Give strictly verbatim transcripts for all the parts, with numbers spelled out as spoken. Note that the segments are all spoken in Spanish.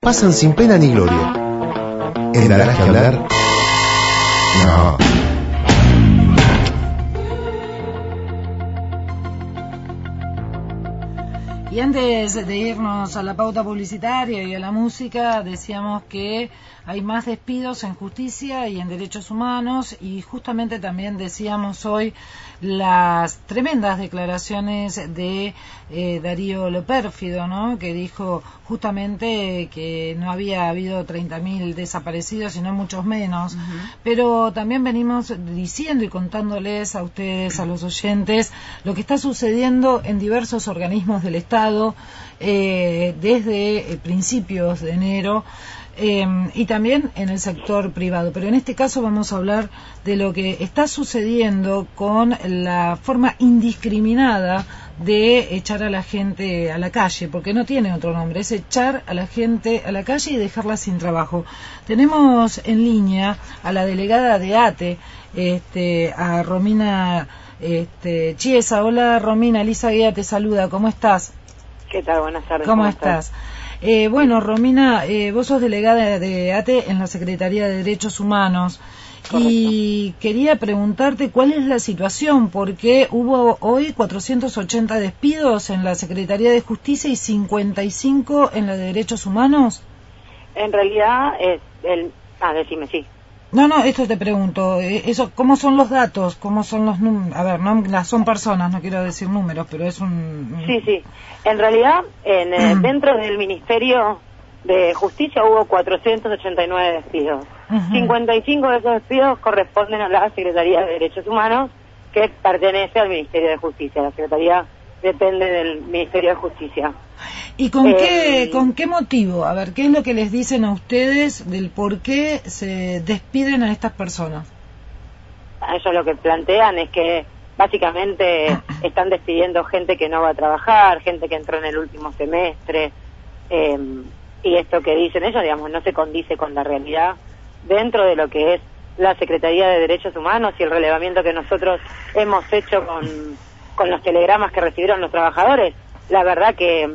pasan sin pena ni gloria. ¿En Darás que hablar? No. Y antes de irnos a la pauta publicitaria y a la música, decíamos que hay más despidos en justicia y en derechos humanos, y justamente también decíamos hoy las tremendas declaraciones de eh, Darío Lopérfido, ¿no?, que dijo justamente que no había habido treinta mil desaparecidos, sino muchos menos. Uh-huh. Pero también venimos diciendo y contándoles a ustedes, a los oyentes, lo que está sucediendo en diversos organismos del Estado eh, desde eh, principios de enero. Eh, y también en el sector privado, pero en este caso vamos a hablar de lo que está sucediendo con la forma indiscriminada de echar a la gente a la calle, porque no tiene otro nombre, es echar a la gente a la calle y dejarla sin trabajo. Tenemos en línea a la delegada de ATE, este, a Romina este, Chiesa. Hola Romina, Elisa Guía te saluda, ¿cómo estás? ¿Qué tal? Buenas tardes. ¿Cómo, ¿Cómo estás? estás? Eh, bueno, Romina, eh, vos sos delegada de ATE en la Secretaría de Derechos Humanos. Correcto. Y quería preguntarte cuál es la situación, porque hubo hoy cuatrocientos ochenta despidos en la Secretaría de Justicia y cincuenta y cinco en la de Derechos Humanos. En realidad es el... Ah, decime, sí. No, no, esto te pregunto, eso, ¿cómo son los datos? ¿Cómo son los números? A ver, no son personas, no quiero decir números, pero es un... Sí, sí. En realidad, en, eh, dentro del Ministerio de Justicia hubo cuatrocientos ochenta y nueve despidos. Uh-huh. cincuenta y cinco de esos despidos corresponden a la Secretaría de Derechos Humanos, que pertenece al Ministerio de Justicia. La Secretaría depende del Ministerio de Justicia. ¿Y con eh, qué con qué motivo? A ver, ¿qué es lo que les dicen a ustedes del por qué se despiden a estas personas? Ellos lo que plantean es que básicamente están despidiendo gente que no va a trabajar, gente que entró en el último semestre, eh, y esto que dicen ellos, digamos, no se condice con la realidad dentro de lo que es la Secretaría de Derechos Humanos y el relevamiento que nosotros hemos hecho con, con los telegramas que recibieron los trabajadores. La verdad que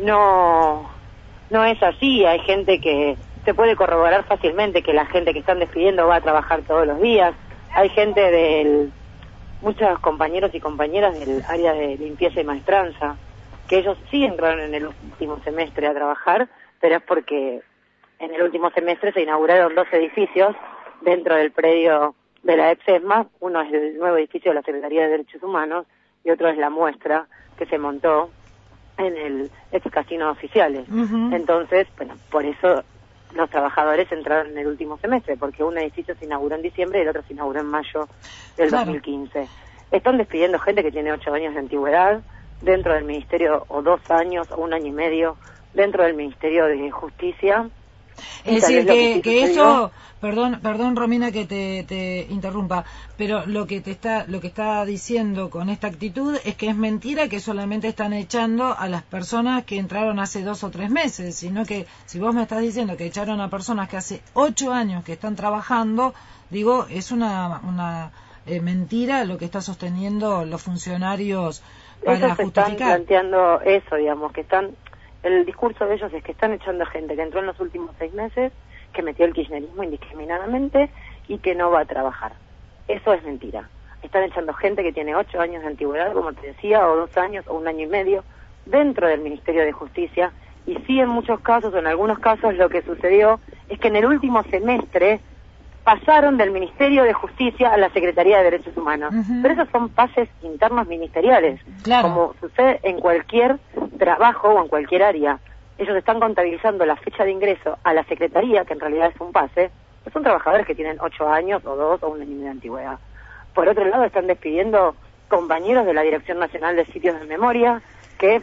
no no es así. Hay gente que se puede corroborar fácilmente que la gente que están despidiendo va a trabajar todos los días. Hay gente del muchos compañeros y compañeras del área de limpieza y maestranza que ellos sí entraron en el último semestre a trabajar, pero es porque en el último semestre se inauguraron dos edificios dentro del predio de la EPSESMA. Uno es el nuevo edificio de la Secretaría de Derechos Humanos y otro es la muestra que se montó en el ex casino Oficiales. Uh-huh. Entonces, bueno, por eso los trabajadores entraron en el último semestre, porque un edificio se inauguró en diciembre y el otro se inauguró en mayo del claro. dos mil quince. Están despidiendo gente que tiene ocho años de antigüedad dentro del Ministerio, o dos años, o un año y medio, dentro del Ministerio de Justicia. Es decir, que, que, que eso, perdón, perdón Romina que te, te interrumpa, pero lo que te está, lo que está diciendo con esta actitud es que es mentira que solamente están echando a las personas que entraron hace dos o tres meses, sino que si vos me estás diciendo que echaron a personas que hace ocho años que están trabajando, digo, es una, una eh, mentira lo que está sosteniendo los funcionarios para ellos justificar. Están planteando eso, digamos, que están... El discurso de ellos es que están echando gente que entró en los últimos seis meses, que metió el kirchnerismo indiscriminadamente y que no va a trabajar. Eso es mentira. Están echando gente que tiene ocho años de antigüedad, como te decía, o dos años, o un año y medio, dentro del Ministerio de Justicia. Y sí, en muchos casos, o en algunos casos, lo que sucedió es que en el último semestre pasaron del Ministerio de Justicia a la Secretaría de Derechos Humanos. Uh-huh. Pero esos son pases internos ministeriales, claro. como sucede en cualquier trabajo o en cualquier área. Ellos están contabilizando la fecha de ingreso a la Secretaría, que en realidad es un pase, que son trabajadores que tienen ocho años, o dos, o un año de antigüedad. Por otro lado, están despidiendo compañeros de la Dirección Nacional de Sitios de Memoria, que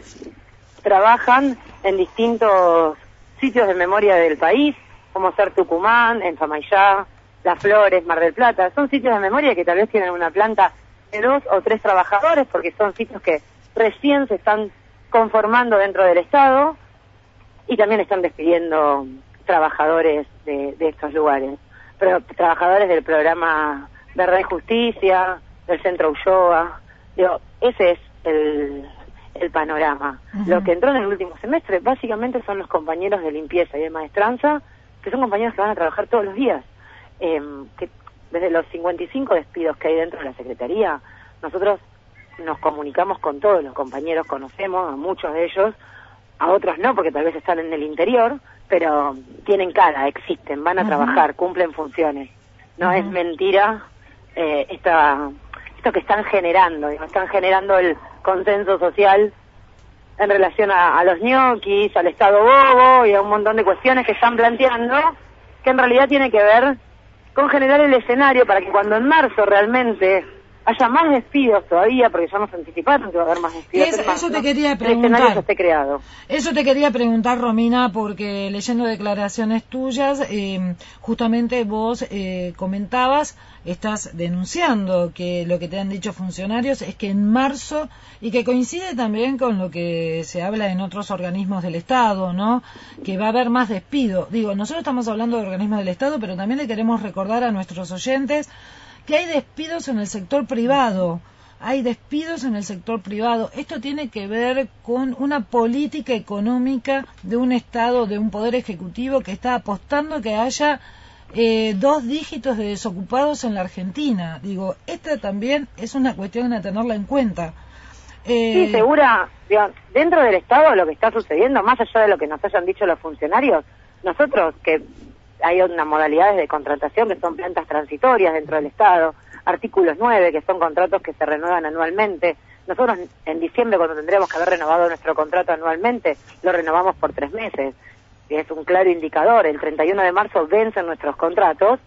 trabajan en distintos sitios de memoria del país, como ser Tucumán, en Famayá, Las Flores, Mar del Plata. Son sitios de memoria que tal vez tienen una planta de dos o tres trabajadores, porque son sitios que recién se están conformando dentro del Estado, y también están despidiendo trabajadores de, de estos lugares. Pero trabajadores del programa Verdad y Justicia, del Centro Ulloa. Digo, ese es el, el panorama. Uh-huh. Lo que entró en el último semestre básicamente son los compañeros de limpieza y de maestranza, que son compañeros que van a trabajar todos los días. Eh, que desde los cincuenta y cinco despidos que hay dentro de la Secretaría, nosotros nos comunicamos con todos los compañeros, conocemos a muchos de ellos, a otros no, porque tal vez están en el interior, pero tienen cara, existen, van a uh-huh. trabajar, cumplen funciones. No uh-huh. es mentira eh, esta, esto que están generando, digo, están generando el consenso social en relación a, a los ñoquis, al Estado bobo y a un montón de cuestiones que están planteando, que en realidad tiene que ver con generar el escenario para que cuando en marzo realmente haya más despidos todavía, porque ya nos anticiparon que va a haber más despidos. Es, en marzo, eso te quería preguntar. El escenario ya esté creado. Eso te quería preguntar, Romina, porque leyendo declaraciones tuyas, eh, justamente vos eh, comentabas, estás denunciando que lo que te han dicho funcionarios es que en marzo, y que coincide también con lo que se habla en otros organismos del Estado, ¿no? Que va a haber más despido. Digo, nosotros estamos hablando de organismos del Estado, pero también le queremos recordar a nuestros oyentes que hay despidos en el sector privado, hay despidos en el sector privado. Esto tiene que ver con una política económica de un Estado, de un Poder Ejecutivo que está apostando que haya eh, dos dígitos de desocupados en la Argentina. Digo, esta también es una cuestión a tenerla en cuenta. Eh... Sí, segura, digo, dentro del Estado lo que está sucediendo, más allá de lo que nos hayan dicho los funcionarios, nosotros que hay unas modalidades de contratación que son plantas transitorias dentro del Estado, artículos nueve, que son contratos que se renuevan anualmente. Nosotros en diciembre, cuando tendríamos que haber renovado nuestro contrato anualmente, lo renovamos por tres meses. Y es un claro indicador. El treinta y uno de marzo vencen nuestros contratos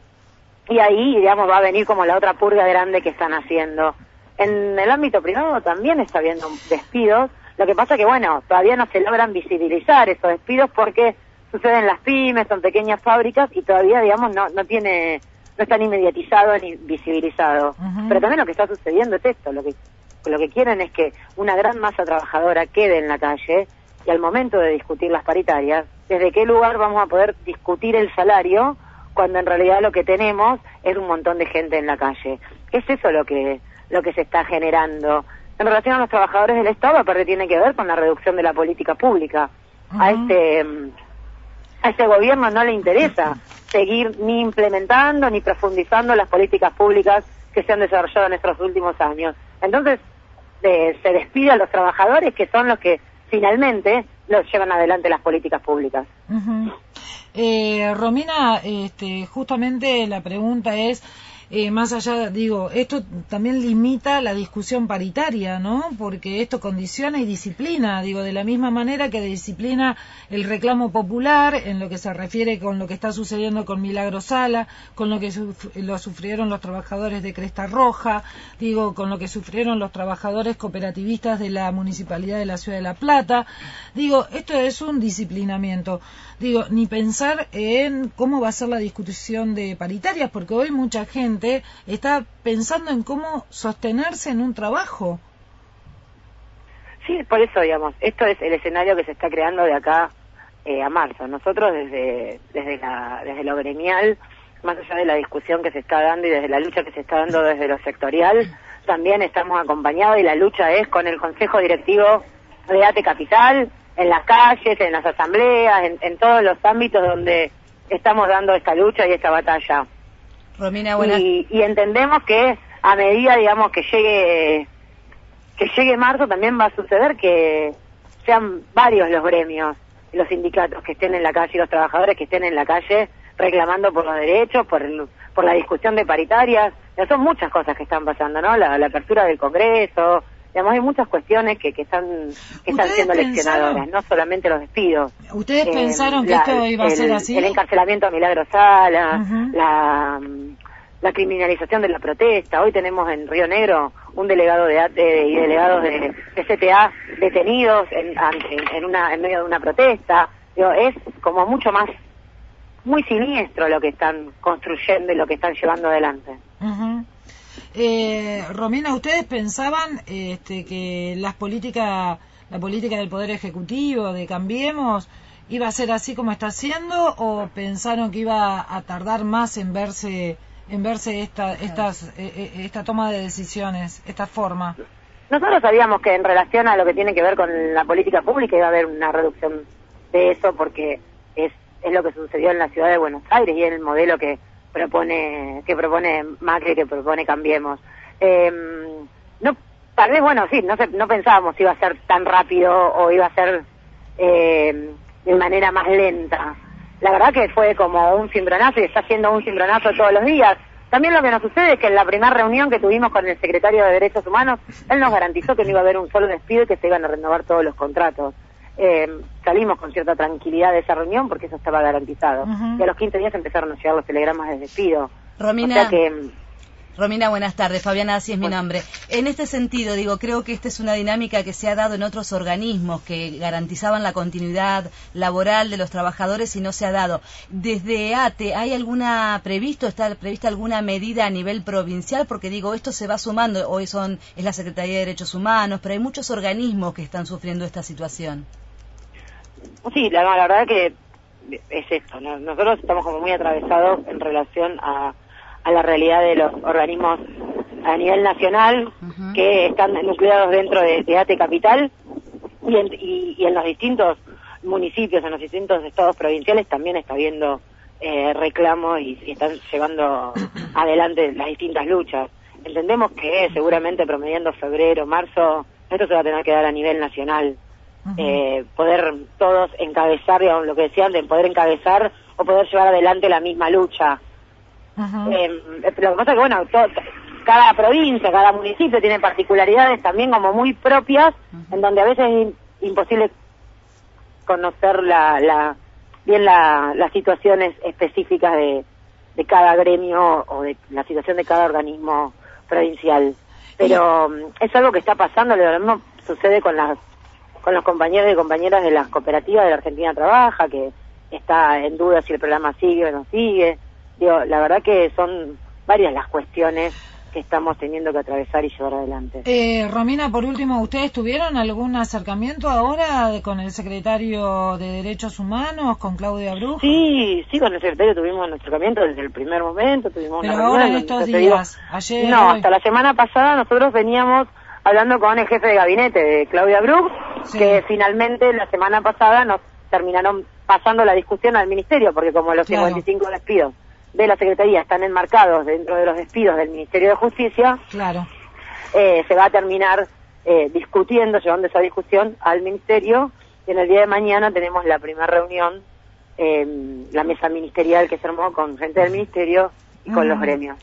y ahí, digamos, va a venir como la otra purga grande que están haciendo. En el ámbito privado también está habiendo despidos. Lo que pasa que, bueno, todavía no se logran visibilizar esos despidos porque suceden en las pymes, son pequeñas fábricas y todavía, digamos, no no tiene, no está ni mediatizado ni visibilizado. Uh-huh. Pero también lo que está sucediendo es esto, lo que lo que quieren es que una gran masa trabajadora quede en la calle y al momento de discutir las paritarias, ¿desde qué lugar vamos a poder discutir el salario cuando en realidad lo que tenemos es un montón de gente en la calle? Es eso lo que lo que se está generando. En relación a los trabajadores del Estado, aparte tiene que ver con la reducción de la política pública. Uh-huh. A este a este gobierno no le interesa seguir ni implementando ni profundizando las políticas públicas que se han desarrollado en estos últimos años. Entonces, eh, se despide a los trabajadores que son los que finalmente los llevan adelante las políticas públicas. Uh-huh. eh, Romina, este, justamente la pregunta es, Eh, más allá, digo, esto también limita la discusión paritaria, ¿no? Porque esto condiciona y disciplina, digo, de la misma manera que disciplina el reclamo popular en lo que se refiere con lo que está sucediendo con Milagro Sala, con lo que suf- lo sufrieron los trabajadores de Cresta Roja, digo, con lo que sufrieron los trabajadores cooperativistas de la Municipalidad de la Ciudad de La Plata. Digo, esto es un disciplinamiento. Digo, ni pensar en cómo va a ser la discusión de paritarias, porque hoy mucha gente está pensando en cómo sostenerse en un trabajo. Sí, por eso, digamos, esto es el escenario que se está creando de acá eh, a marzo. Nosotros desde desde la desde lo gremial, más allá de la discusión que se está dando y desde la lucha que se está dando desde lo sectorial, también estamos acompañados y la lucha es con el Consejo Directivo de ATE Capital, en las calles, en las asambleas, en, en todos los ámbitos donde estamos dando esta lucha y esta batalla. Romina, buenas. Y, y entendemos que a medida, digamos, que llegue que llegue marzo también va a suceder que sean varios los gremios, los sindicatos que estén en la calle y los trabajadores que estén en la calle reclamando por los derechos, por el, por la discusión de paritarias. Ya son muchas cosas que están pasando, ¿no? La, la apertura del Congreso. Digamos, hay muchas cuestiones que, que están que están siendo leccionadoras, no solamente los despidos. ¿Ustedes eh, pensaron que la, esto iba a el, ser así? El encarcelamiento a Milagro Sala, uh-huh. la, la criminalización de la protesta. Hoy tenemos en Río Negro un delegado de, de y delegados de, de C T A detenidos en, en, en, una, en medio de una protesta. Digo, es como mucho más, muy siniestro lo que están construyendo y lo que están llevando adelante. Uh-huh. Eh, Romina, ¿ustedes pensaban este, que las políticas, la política del Poder Ejecutivo, de Cambiemos, iba a ser así como está siendo, o pensaron que iba a tardar más en verse en verse esta estas eh, esta toma de decisiones, esta forma? nosotros sabíamos que en relación a lo que tiene que ver con la política pública iba a haber una reducción de eso, porque es, es lo que sucedió en la ciudad de Buenos Aires y es el modelo que propone que propone Macri, que propone Cambiemos. Eh, no, tal vez, bueno, sí, no, se, no pensábamos si iba a ser tan rápido o iba a ser eh, de manera más lenta. La verdad que fue como un cimbronazo y está siendo un cimbronazo todos los días. También lo que nos sucede es que en la primera reunión que tuvimos con el secretario de Derechos Humanos, él nos garantizó que no iba a haber un solo despido y que se iban a renovar todos los contratos. Eh, salimos con cierta tranquilidad de esa reunión porque eso estaba garantizado. Uh-huh. Y a los quince días empezaron a llegar los telegramas de despido. Romina, o sea que, Romina, buenas tardes. Fabiana, así es mi nombre. En este sentido, digo, creo que esta es una dinámica que se ha dado en otros organismos que garantizaban la continuidad laboral de los trabajadores y no se ha dado. Desde A T E, ¿hay alguna previsto, está prevista alguna medida a nivel provincial? Porque digo, esto se va sumando. Hoy son es la Secretaría de Derechos Humanos, pero hay muchos organismos que están sufriendo esta situación. Sí, la, la verdad que es esto, ¿no? Nosotros estamos como muy atravesados en relación a a la realidad de los organismos a nivel nacional, uh-huh, que están nucleados dentro de, de A T E Capital y en, y, y en los distintos municipios, en los distintos estados provinciales también está habiendo eh, reclamos y, y están llevando adelante las distintas luchas. Entendemos que seguramente promediando febrero, marzo, esto se va a tener que dar a nivel nacional. Uh-huh. Eh, poder todos encabezar, digamos, lo que decían, de poder encabezar o poder llevar adelante la misma lucha. Uh-huh. Eh, lo que pasa es que, bueno, todo, cada provincia, cada municipio tiene particularidades también como muy propias, uh-huh, en donde a veces es imposible conocer la, la bien la, las situaciones específicas de, de cada gremio o de la situación de cada organismo provincial. Pero um, es algo que está pasando, lo mismo sucede con las con los compañeros y compañeras de las cooperativas de la Argentina Trabaja, que está en duda si el programa sigue o no sigue. Digo, la verdad que son varias las cuestiones que estamos teniendo que atravesar y llevar adelante. Eh, Romina, por último, ¿ustedes tuvieron algún acercamiento ahora de, con el secretario de Derechos Humanos, con Claudia Brujo? Sí, sí, con el secretario tuvimos un acercamiento desde el primer momento, tuvimos Pero una ahora reunión, en estos digo, días, ayer... No, hoy. Hasta la semana pasada nosotros veníamos hablando con el jefe de gabinete de Claudia Brujo, sí, que finalmente la semana pasada nos terminaron pasando la discusión al ministerio, porque como los claro, cincuenta y cinco despidos de la Secretaría están enmarcados dentro de los despidos del Ministerio de Justicia, claro, eh, se va a terminar eh, discutiendo, llevando esa discusión al Ministerio, y en el día de mañana tenemos la primera reunión, eh, la mesa ministerial que se armó con gente del Ministerio y con mm. los gremios.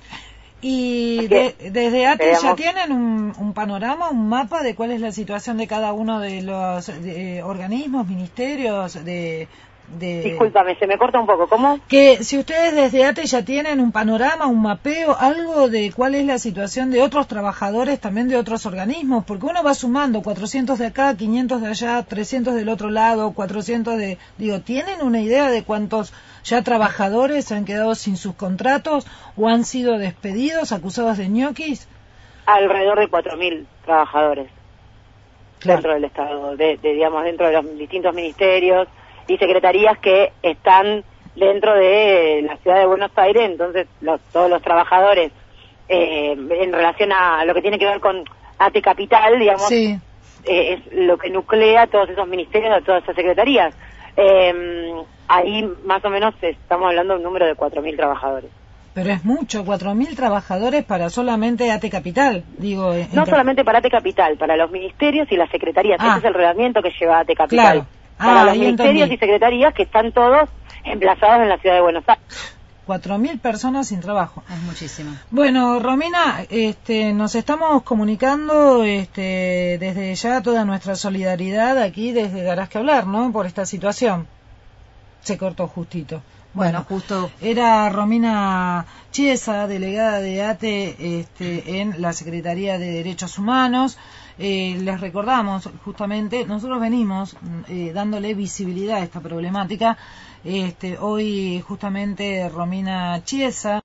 Y de, desde A T E ya tienen un, un panorama, un mapa de cuál es la situación de cada uno de los de, eh, organismos, ministerios, de... De... Discúlpame, se me corta un poco, ¿cómo? Que si ustedes desde A T E ya tienen un panorama, un mapeo, algo de cuál es la situación de otros trabajadores también de otros organismos, porque uno va sumando cuatrocientos de acá, quinientos de allá, trescientos del otro lado, cuatrocientos de... Digo, ¿tienen una idea de cuántos ya trabajadores han quedado sin sus contratos o han sido despedidos, acusados de ñoquis? Alrededor de cuatro mil trabajadores, claro, dentro del Estado, de, de, digamos, dentro de los distintos ministerios y secretarías que están dentro de la ciudad de Buenos Aires. Entonces los, todos los trabajadores eh, en relación a lo que tiene que ver con A T E Capital, digamos, sí, eh, es lo que nuclea todos esos ministerios, todas esas secretarías. Eh, ahí más o menos estamos hablando de un número de cuatro mil trabajadores. Pero es mucho, cuatro mil trabajadores para solamente A T E Capital, digo. En, no solamente para A T E Capital, para los ministerios y las secretarías. Ah. Ese es el reglamento que lleva A T E Capital. Claro. Para ah, los ministerios entendí. Y secretarías que están todos emplazados en la ciudad de Buenos Aires. Cuatro mil personas sin trabajo. Es muchísimo. Bueno, Romina, este, nos estamos comunicando este, desde ya toda nuestra solidaridad aquí desde Darás que Hablar, ¿no? Por esta situación. Se cortó justito. Bueno, bueno, justo. Era Romina Chiesa, delegada de A T E este, en la Secretaría de Derechos Humanos. Eh, les recordamos, justamente, nosotros venimos eh, dándole visibilidad a esta problemática. Este, hoy, justamente, Romina Chiesa